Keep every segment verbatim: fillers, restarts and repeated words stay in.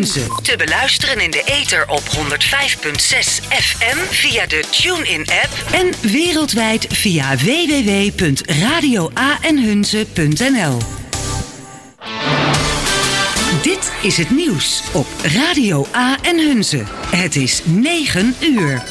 Hunze. Te beluisteren in de ether op honderd vijf komma zes F M via de TuneIn-app en wereldwijd via w w w punt radio a en hunze punt n l. Dit is het nieuws op Radio A en Hunze. Het is negen uur.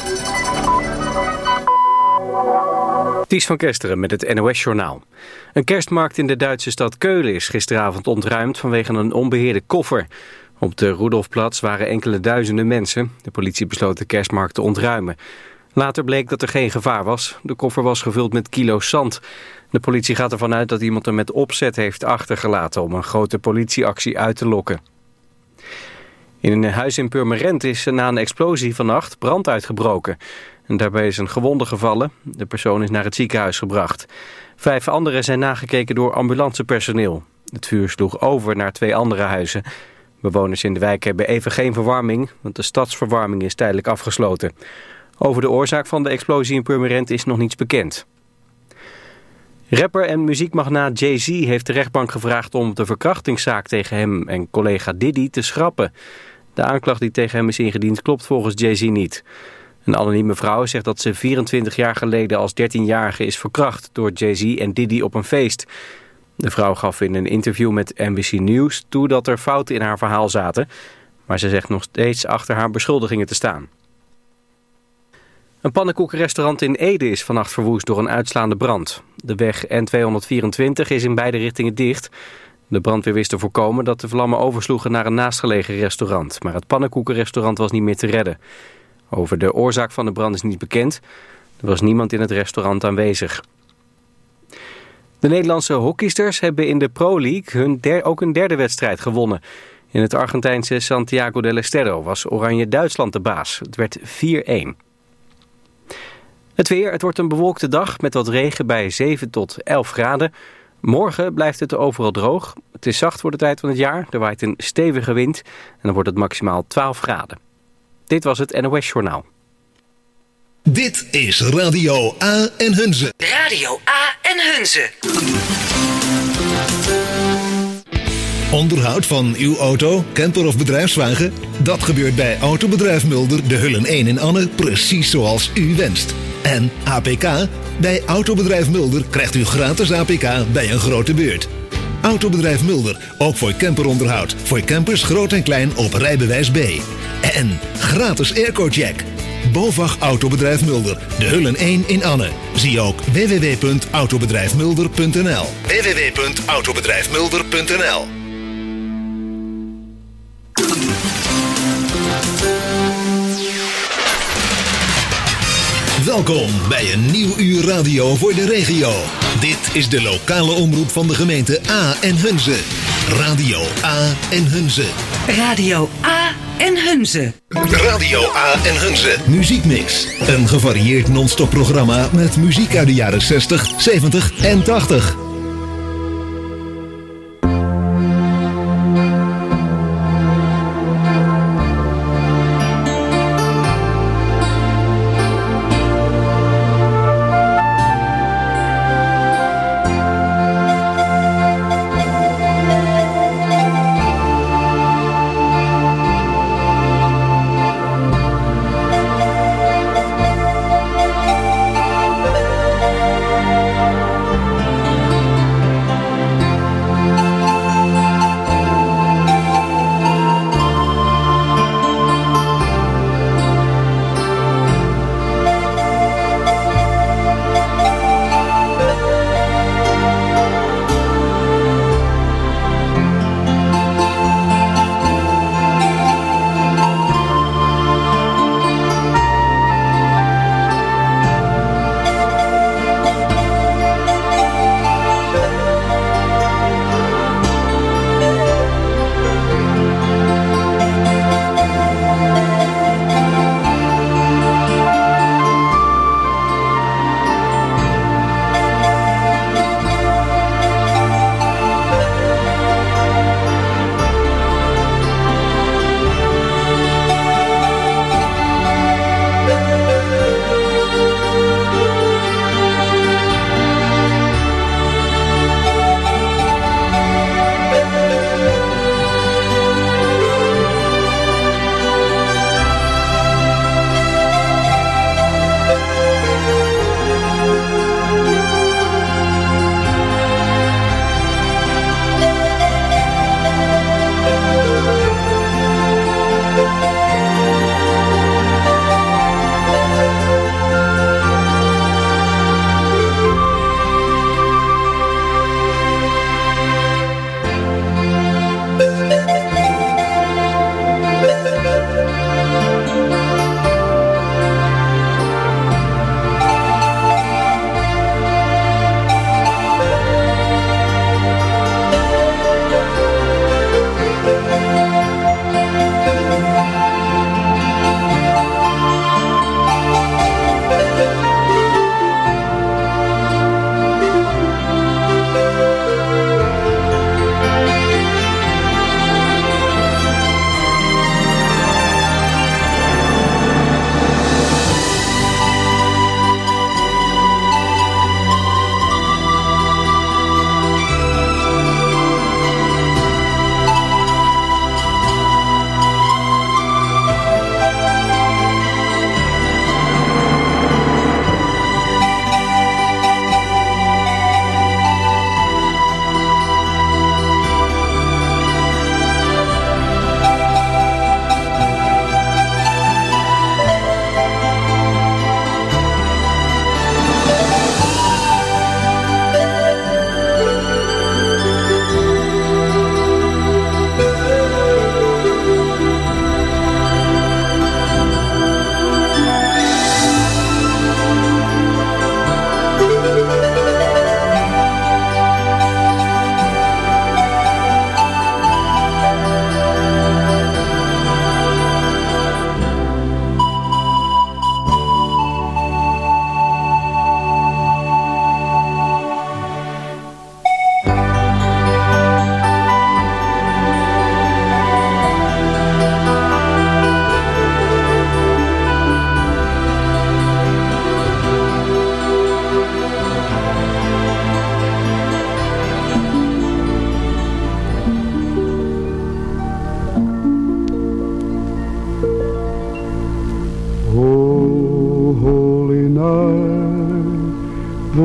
Ties van Kesteren met het N O S-journaal. Een kerstmarkt in de Duitse stad Keulen is gisteravond ontruimd vanwege een onbeheerde koffer. Op de Rudolfplatz waren enkele duizenden mensen. De politie besloot de kerstmarkt te ontruimen. Later bleek dat er geen gevaar was. De koffer was gevuld met kilo's zand. De politie gaat ervan uit dat iemand er met opzet heeft achtergelaten om een grote politieactie uit te lokken. In een huis in Purmerend is na een explosie vannacht brand uitgebroken. En daarbij is een gewonde gevallen. De persoon is naar het ziekenhuis gebracht. Vijf anderen zijn nagekeken door ambulancepersoneel. Het vuur sloeg over naar twee andere huizen. Bewoners in de wijk hebben even geen verwarming, want de stadsverwarming is tijdelijk afgesloten. Over de oorzaak van de explosie in Purmerend is nog niets bekend. Rapper en muziekmagnaat Jay-Z heeft de rechtbank gevraagd om de verkrachtingszaak tegen hem en collega Diddy te schrappen. De aanklacht die tegen hem is ingediend klopt volgens Jay-Z niet. Een anonieme vrouw zegt dat ze vierentwintig jaar geleden als dertienjarige is verkracht door Jay-Z en Diddy op een feest. De vrouw gaf in een interview met N B C News toe dat er fouten in haar verhaal zaten, maar ze zegt nog steeds achter haar beschuldigingen te staan. Een pannenkoekenrestaurant in Ede is vannacht verwoest door een uitslaande brand. De weg N tweehonderdvierentwintig is in beide richtingen dicht. De brandweer wist te voorkomen dat de vlammen oversloegen naar een naastgelegen restaurant, maar het pannenkoekenrestaurant was niet meer te redden. Over de oorzaak van de brand is niet bekend. Er was niemand in het restaurant aanwezig. De Nederlandse hockeysters hebben in de Pro League hun der, ook een derde wedstrijd gewonnen. In het Argentijnse Santiago del Estero was Oranje Duitsland de baas. Het werd vier-een. Het weer, het wordt een bewolkte dag met wat regen bij zeven tot elf graden. Morgen blijft het overal droog. Het is zacht voor de tijd van het jaar. Er waait een stevige wind en dan wordt het maximaal twaalf graden. Dit was het N O S-journaal. Dit is Radio A en Hunze. Radio A en Hunze. Onderhoud van uw auto, camper of bedrijfswagen? Dat gebeurt bij Autobedrijf Mulder, de Hullen één in Anne, precies zoals u wenst. En A P K? Bij Autobedrijf Mulder krijgt u gratis A P K bij een grote beurt. Autobedrijf Mulder, ook voor camperonderhoud. Voor campers groot en klein op rijbewijs B. En gratis airco-check. BOVAG Autobedrijf Mulder, de Hullen één in Anne. Zie ook w w w punt autobedrijf mulder punt n l. w w w punt autobedrijf mulder punt n l. Welkom bij een nieuw uur radio voor de regio. Dit is de lokale omroep van de gemeente A en Hunze. Radio A en Hunze. Radio A en Hunze. Radio A en Hunze. Muziekmix. Een gevarieerd non-stop programma met muziek uit de jaren zestig, zeventig en tachtig.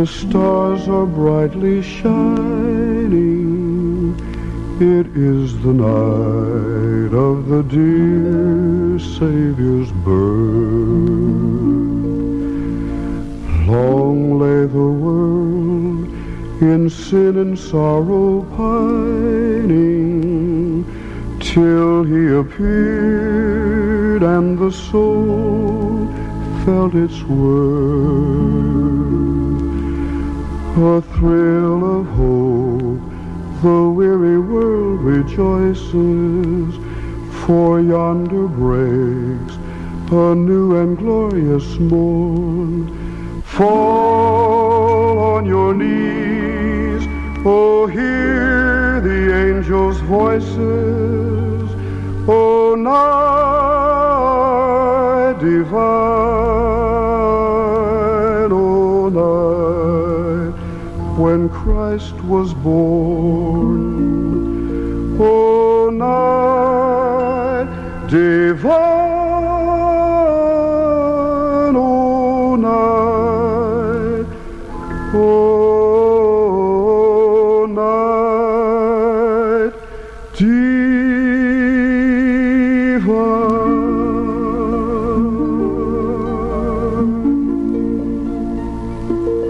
The stars are brightly shining. It is the night of the dear Savior's birth. Long lay the world in sin and sorrow pining, till he appeared and the soul felt its worth. A thrill of hope, the weary world rejoices, for yonder breaks a new and glorious morn. Fall on your knees, oh, hear the angels' voices, oh, night divine, oh, night when Christ was born, oh, night divine, oh, night, oh, night divine.